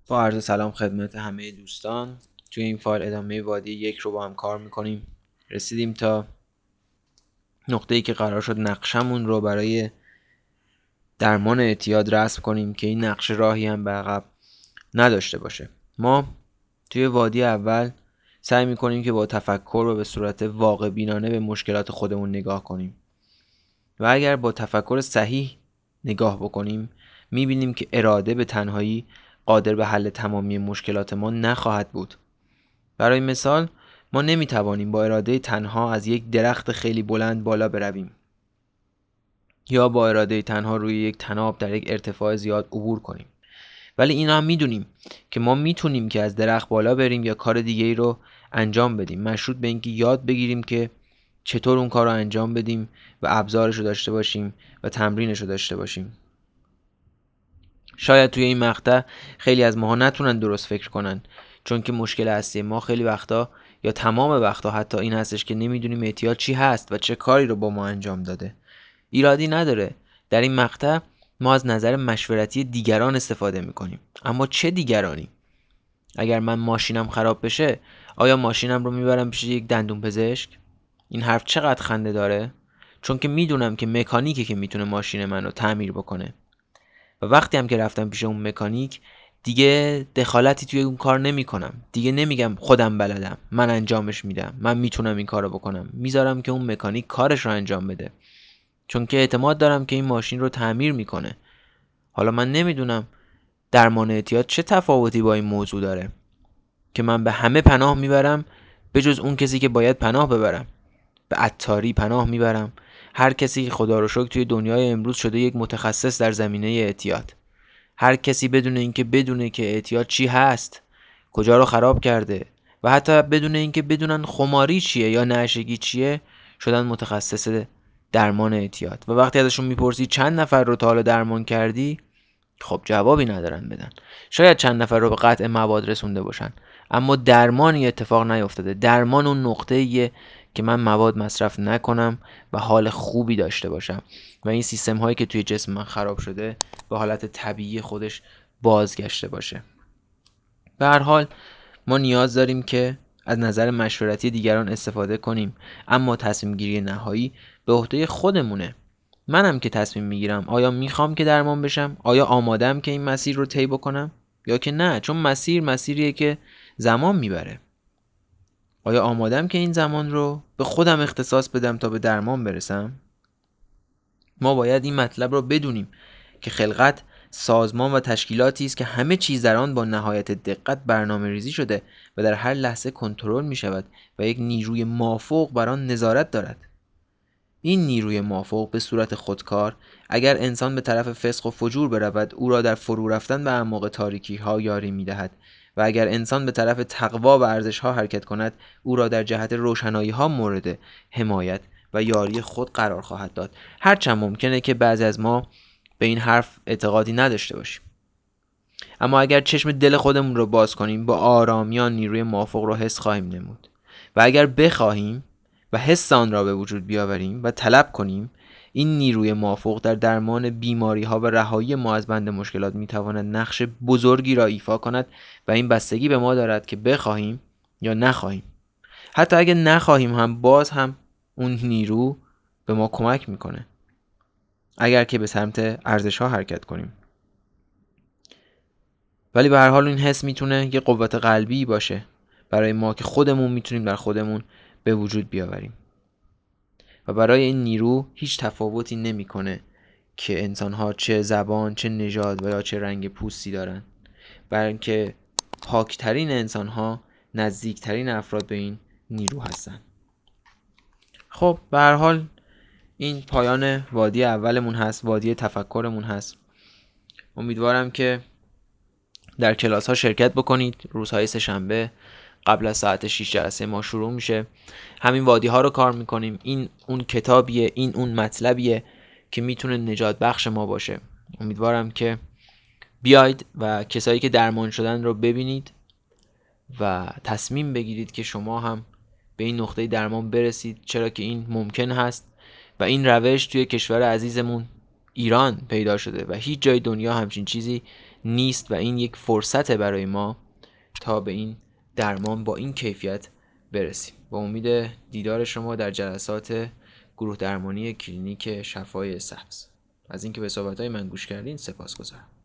با عرض سلام خدمت همه دوستان. توی این فایل ادامه وادی 1 رو با هم کار میکنیم. رسیدیم تا نقطه‌ای که قرار شد نقشمون رو برای درمان اعتیاد رسم کنیم که این نقشه راهی هم به عقب نداشته باشه. ما توی وادی اول سعی میکنیم که با تفکر و به صورت واقع بینانه به مشکلات خودمون نگاه کنیم و اگر با تفکر صحیح نگاه بکنیم میبینیم که اراده به تنهایی قادر به حل تمامی مشکلات ما نخواهد بود. برای مثال ما نمیتوانیم با اراده تنها از یک درخت خیلی بلند بالا برویم یا با اراده تنها روی یک طناب در یک ارتفاع زیاد عبور کنیم، ولی اینا هم میدونیم که ما میتونیم که از درخت بالا بریم یا کار دیگه ای رو انجام بدیم، مشروط به اینکه یاد بگیریم که چطور اون کار رو انجام بدیم و ابزارش رو داشته باشیم و تمرینش رو داشته باشیم. شاید توی این مقطع خیلی از ماها نتونن درست فکر کنن، چون که مشکل اصلی ما خیلی وقتا یا تمام وقتا حتی این هستش که نمیدونیم اعتیاد چی هست و چه کاری رو با ما انجام داده. ایرادی نداره. در این مقطع ما از نظر مشورتی دیگران استفاده میکنیم. اما چه دیگرانی؟ اگر من ماشینم خراب بشه، آیا ماشینم رو میبرم پیش یک دندون پزشک؟ این حرف چقدر خنده داره؟ چون که میدونم که مکانیکه که میتونه ماشین من رو تعمیر بکنه. و وقتی هم که رفتم پیش اون مکانیک، دیگه دخالتی توی اون کار نمی کنم. دیگه نمیگم خودم بلدم، من انجامش میدم، من میتونم این کارو بکنم. میذارم که اون مکانیک کارش رو انجام بده، چون که اعتماد دارم که این ماشین رو تعمیر میکنه. حالا من نمیدونم درمان اعتیاد چه تفاوتی با این موضوع داره که من به همه پناه میبرم به جز اون کسی که باید پناه ببرم. به عطاری پناه میبرم، هر کسی که خدا رو شکر توی دنیای امروز شده یک متخصص در زمینه اعتیاد. هر کسی بدون اینکه بدونه که اعتیاد چی هست، کجا رو خراب کرده و حتی بدون اینکه بدونن خماری چیه یا نعشگی چیه، شدن متخصص درمان اعتیاد. و وقتی ازشون میپرسی چند نفر رو تا حالا درمان کردی، خب جوابی ندارن بدن. شاید چند نفر رو به قطع مواد رسونده باشن، اما درمانی اتفاق نیفتاده. درمان اون نقطه ایه که من مواد مصرف نکنم و حال خوبی داشته باشم و این سیستم هایی که توی جسم من خراب شده به حالت طبیعی خودش بازگشته باشه. به هر حال ما نیاز داریم که از نظر مشورتی دیگران استفاده کنیم، اما تصمیم گیری نهایی به عهده خودمونه. منم که تصمیم میگیرم آیا میخوام که درمان بشم، آیا آمادم که این مسیر رو طی بکنم یا که نه، چون مسیریه که زمان میبره. آیا آمادم که این زمان رو به خودم اختصاص بدم تا به درمان برسم؟ ما باید این مطلب رو بدونیم که خلقت سازمان و تشکیلاتی است که همه چیز در آن با نهایت دقت برنامه ریزی شده و در هر لحظه کنترل می شود و یک نیروی مافوق بر آن نظارت دارد. این نیروی مافوق به صورت خودکار اگر انسان به طرف فسق و فجور برود او را در فرو رفتن به اعماق تاریکی ها یاری می دهد و اگر انسان به طرف تقوا و ارزش ها حرکت کند او را در جهت روشنایی ها مورد حمایت و یاری خود قرار خواهد داد. هرچند ممکنه که بعضی از ما به این حرف اعتقادی نداشته باشیم، اما اگر چشم دل خودمون رو باز کنیم با آرامیان نیروی موافق رو حس خواهیم نمود و اگر بخواهیم و حس آن را به وجود بیاوریم و طلب کنیم، این نیروی موافق در درمان بیماری ها و رهایی ما از بند مشکلات میتواند نقش بزرگی را ایفا کند و این بستگی به ما دارد که بخواهیم یا نخواهیم. حتی اگر نخواهیم هم باز هم اون نیرو به ما کمک میکنه اگر که به سمت ارزش ها حرکت کنیم. ولی به هر حال این حس میتونه یه قوت قلبی باشه برای ما که خودمون میتونیم در خودمون به وجود بیاوریم و برای این نیرو هیچ تفاوتی نمیکنه که انسان‌ها چه زبان، چه نژاد و یا چه رنگ پوستی دارن، بلکه پاکترین انسان‌ها نزدیکترین افراد به این نیرو هستن. خب به هر حال این پایان وادی اولمون هست، وادی تفکرمون هست. امیدوارم که در کلاس ها شرکت بکنید. روزهای سه‌شنبه قبل از ساعت 6 جلسه ما شروع میشه. همین وادی ها رو کار میکنیم. این اون کتابیه، این اون مطلبیه که میتونه نجات بخش ما باشه. امیدوارم که بیاید و کسایی که درمان شدن رو ببینید و تصمیم بگیرید که شما هم به این نقطه درمان برسید، چرا که این ممکن هست و این روش توی کشور عزیزمون ایران پیدا شده و هیچ جای دنیا همچین چیزی نیست و این یک فرصته برای ما تا به این درمان با این کیفیت برسیم. با امید دیدار شما در جلسات گروه درمانی کلینیک شفای سبز. از اینکه به صحبت‌های من گوش کردین سپاسگزارم.